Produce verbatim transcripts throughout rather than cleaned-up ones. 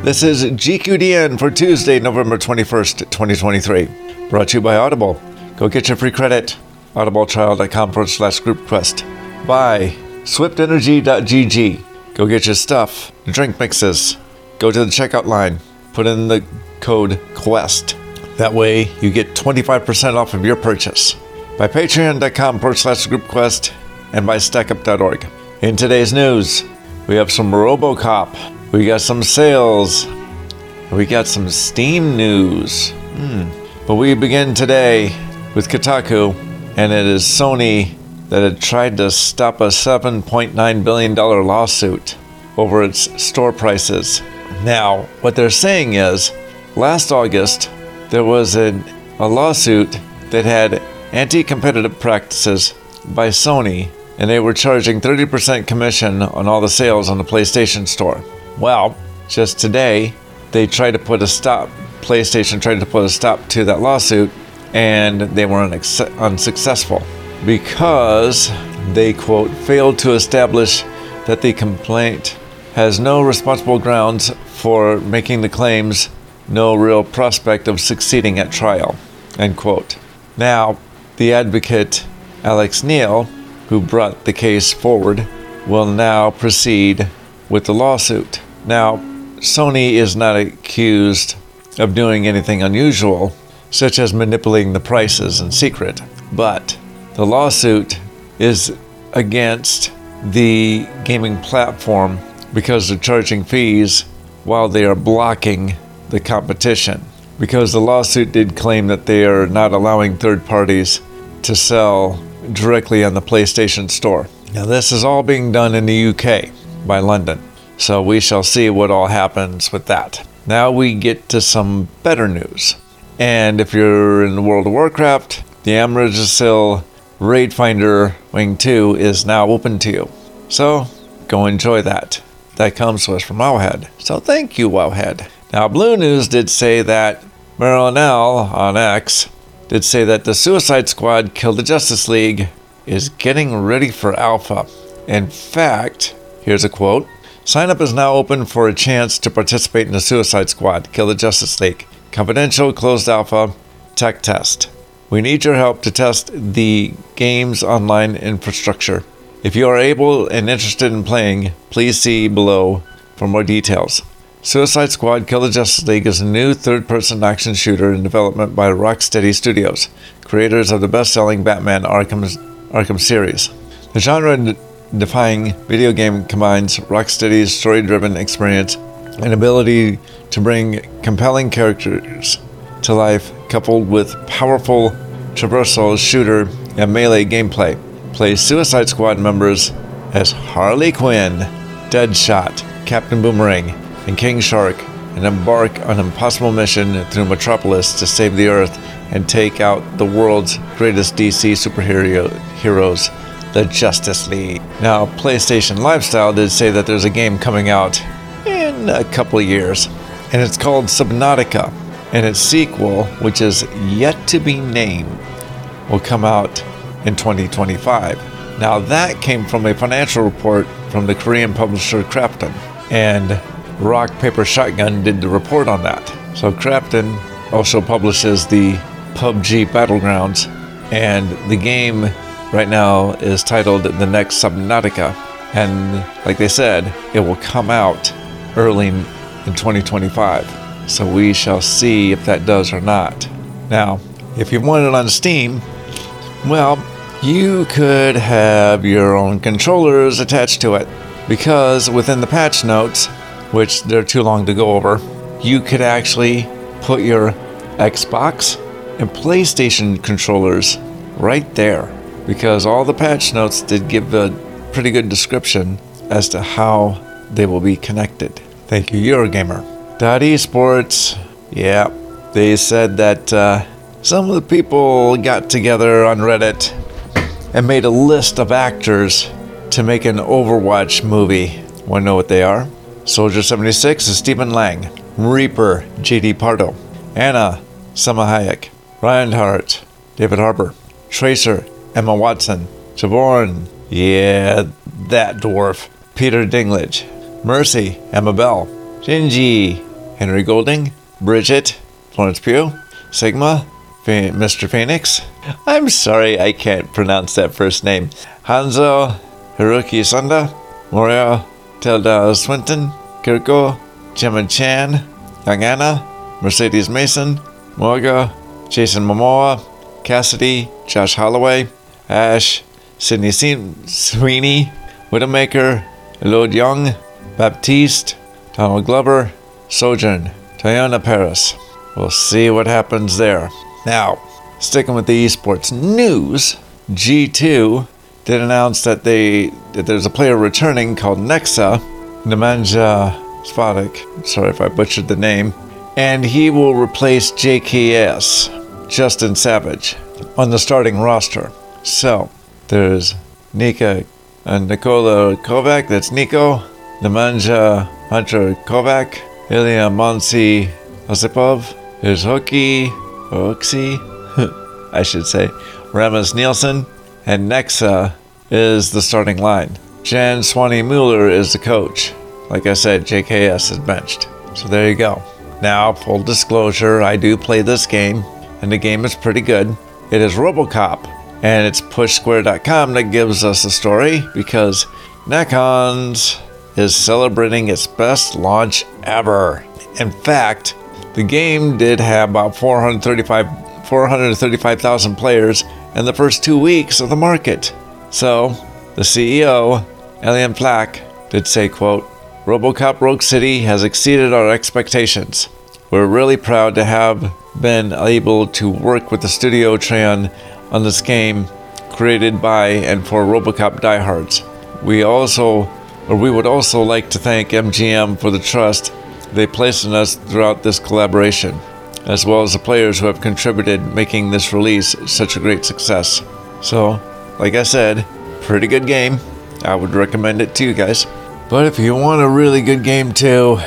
This is G Q D N for Tuesday, November twenty-first, twenty twenty-three. Brought to you by Audible. Go get your free credit. audibletrial.com forward slash group quest. By swift energy dot g g. Go get your stuff. Drink mixes. Go to the checkout line. Put in the code QUEST. That way you get twenty-five percent off of your purchase. By patreon.com forward slash group quest. And by stackup dot org. In today's news, we have some RoboCop. We got some sales. We got some Steam news. Hmm. But we begin today with Kotaku, and it is Sony that had tried to stop a seven point nine billion dollars lawsuit over its store prices. Now, what they're saying is, last August, there was a, a lawsuit that had anti-competitive practices by Sony, and they were charging thirty percent commission on all the sales on the PlayStation Store. Well, just today, they tried to put a stop, PlayStation tried to put a stop to that lawsuit, and they were unex- unsuccessful because they, quote, failed to establish that the complaint has no responsible grounds for making the claims, no real prospect of succeeding at trial, end quote. Now, the advocate, Alex Neil, who brought the case forward, will now proceed with the lawsuit. Now, Sony is not accused of doing anything unusual, such as manipulating the prices in secret, but the lawsuit is against the gaming platform because they're charging fees while they are blocking the competition. Because the lawsuit did claim that they are not allowing third parties to sell directly on the PlayStation Store. Now, this is all being done in the U K by London. So we shall see what all happens with that. Now we get to some better news. And if you're in the World of Warcraft, the Yggdrasil Raid Finder Wing two is now open to you. So go enjoy that. That comes to us from Wowhead. So thank you, Wowhead. Now, Blue News did say that Marilyn L on X did say that the Suicide Squad Kill the Justice League is getting ready for alpha. In fact, here's a quote. Sign up is now open for a chance to participate in the Suicide Squad Kill the Justice League confidential closed alpha tech test. We need your help to test the game's online infrastructure. If you are able and interested in playing, please see below for more details. Suicide Squad Kill the Justice League is a new third-person action shooter in development by Rocksteady Studios, creators of the best-selling Batman Arkham, Arkham series. The genre-defying video game combines Rocksteady's story-driven experience and ability to bring compelling characters to life, coupled with powerful traversal shooter and melee gameplay. Play Suicide Squad members as Harley Quinn, Deadshot, Captain Boomerang, and King Shark, and embark on an impossible mission through Metropolis to save the Earth and take out the world's greatest D C superhero heroes, the Justice League. Now, PlayStation Lifestyle did say that there's a game coming out in a couple of years, and it's called Subnautica, and its sequel, which is yet to be named, will come out in twenty twenty-five. Now, that came from a financial report from the Korean publisher Krafton, and Rock Paper Shotgun did the report on that. So Krafton also publishes the P U B G Battlegrounds, and the game right now is titled The Next Subnautica, and like they said, it will come out early in twenty twenty-five. So we shall see if that does or not. Now, if you want it on Steam, well, you could have your own controllers attached to it, because within the patch notes, which they're too long to go over, you could actually put your Xbox and PlayStation controllers right there, because all the patch notes did give a pretty good description as to how they will be connected. Thank you, Eurogamer. Dot Esports, yeah, they said that uh, some of the people got together on Reddit and made a list of actors to make an Overwatch movie. Want to know what they are? Soldier seventy-six is Stephen Lang. Reaper, J D Pardo. Anna, Selma Hayek. Reinhardt, David Harbour. Tracer, Emma Watson. Jaborn, yeah, that dwarf. Peter Dinklage. Mercy, Emma Bell. Shinji, Henry Golding, Bridget, Florence Pugh, Sigma, Phe- Mister Phoenix. I'm sorry I can't pronounce that first name. Hanzo, Hiroki Sanda, Moria, Tilda Swinton, Kirko, Gemma Chan, Young Anna, Mercedes Mason, Morga, Jason Momoa, Cassidy, Josh Holloway, Ash, Sydney Sweeney, Widowmaker, Elode Young, Baptiste, Donald Glover, Sojourn, Tayana Paris. We'll see what happens there. Now, sticking with the esports news, G two did announce that they that there's a player returning called Nexa, Nemanja Svatic, sorry if I butchered the name, and he will replace J K S, Justin Savage, on the starting roster. So, there's Nika and Nikola Kovac, that's Nico, Nemanja Hunter Kovac, Ilya Monsi Osipov, there's Hookie, Oxy, I should say, Ramus Nielsen, and Nexa is the starting line. Jan Swanee Mueller is the coach. Like I said, J K S is benched. So there you go. Now, full disclosure, I do play this game, and the game is pretty good. It is RoboCop, and it's push square dot com that gives us the story, because Necons is celebrating its best launch ever. In fact, the game did have about four hundred thirty-five thousand players in the first two weeks of the market. So, the C E O, Elian Flack, did say, quote, RoboCop Rogue City has exceeded our expectations. We're really proud to have been able to work with the studio Trion on this game created by and for RoboCop diehards. We also, or we would also like to thank M G M for the trust they placed in us throughout this collaboration, as well as the players who have contributed making this release such a great success. So, like I said, pretty good game. I would recommend it to you guys. But if you want a really good game too,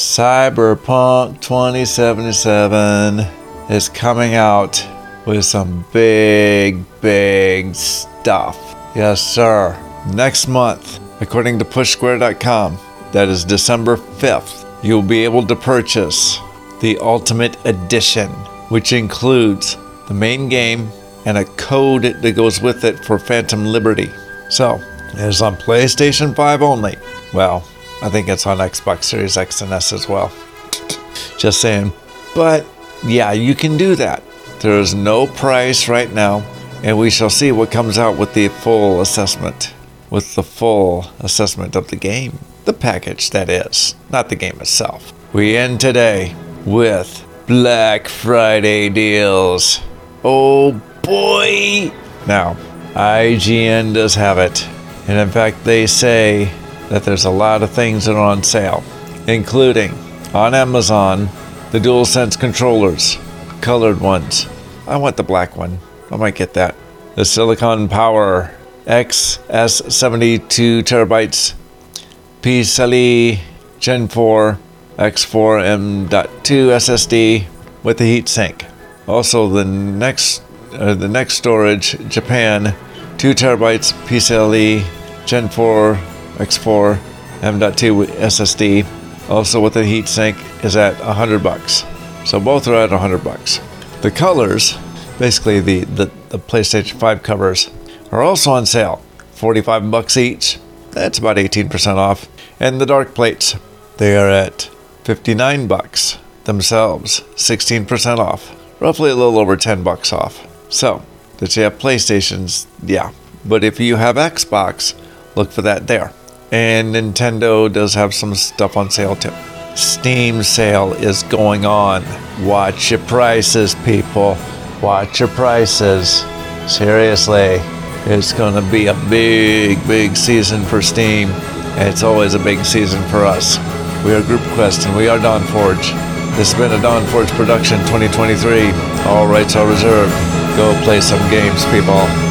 Cyberpunk twenty seventy-seven is coming out with some big, big stuff. Yes, sir. Next month, according to push square dot com, that is December fifth, you'll be able to purchase the Ultimate Edition, which includes the main game and a code that goes with it for Phantom Liberty. So, it is on PlayStation five only. Well, I think it's on Xbox Series X and S as well. Just saying. But, yeah, you can do that. There is no price right now, and we shall see what comes out with the full assessment. With the full assessment of the game. The package, that is. Not the game itself. We end today with Black Friday deals. Oh boy! Now, I G N does have it. And in fact, they say that there's a lot of things that are on sale, including on Amazon, the DualSense controllers, colored ones. I want the black one. I might get that. The Silicon Power X S seventy-two terabytes, P C L E Gen four X four M dot two S S D with the heatsink. Also, the next uh, the next storage, Japan, two terabytes P C L E Gen four X four M dot two S S D, also with the heatsink, is at a hundred bucks. So both are at a hundred bucks. The colors, basically the, the, the PlayStation five covers, are also on sale. forty-five bucks each. That's about eighteen percent off. And the dark plates, they are at fifty-nine bucks themselves, sixteen percent off. Roughly a little over ten bucks off. So, does you have PlayStations? Yeah. But if you have Xbox, look for that there. And Nintendo does have some stuff on sale too. Steam sale is going on. Watch your prices, people. Watch your prices. Seriously, it's going to be a big, big season for Steam. And it's always a big season for us. We are Group Quest and we are Dawn Forge. This has been a Dawn Forge production twenty twenty-three. All rights are reserved. Go play some games, people.